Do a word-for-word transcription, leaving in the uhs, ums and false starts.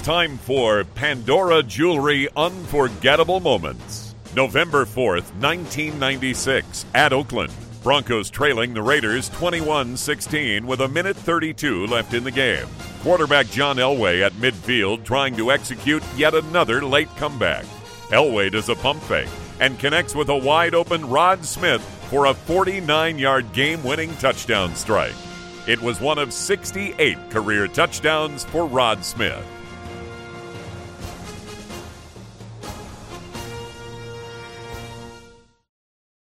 time for Pandora Jewelry Unforgettable Moments. November fourth, nineteen ninety-six, at Oakland. Broncos trailing the Raiders twenty-one sixteen with a minute thirty-two left in the game. Quarterback John Elway at midfield trying to execute yet another late comeback. Elway does a pump fake and connects with a wide-open Rod Smith for a forty-nine-yard game-winning touchdown strike. It was one of sixty-eight career touchdowns for Rod Smith.